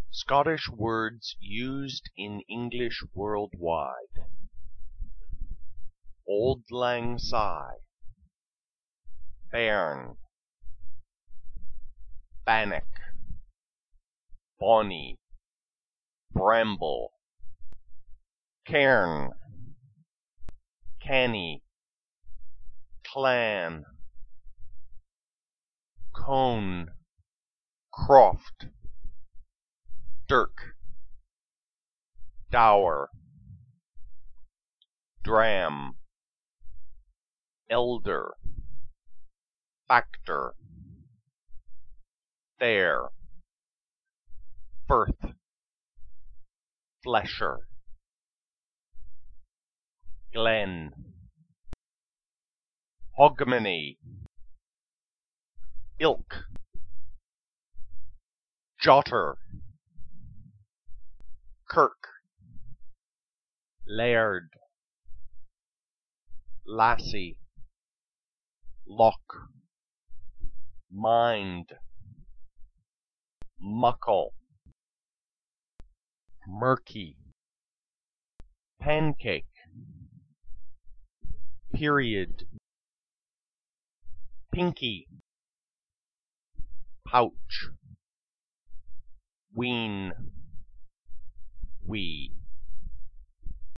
Scottish words used in English worldwide. Auld Lang Syne, Bairn, Bannock, Bonny, Bramble, Cairn, Canny, Clan, Cone, Croft, Dirk, Dower, Dram, Elder, Factor, Fair, Firth, Flesher, Glen, Hogmanay, Ilk, Jotter, Kirk, Laird, Lassie, Loch, Mind, Muckle, Murky, Pancake, Period, Pinky, Pouch, Ween, Wee.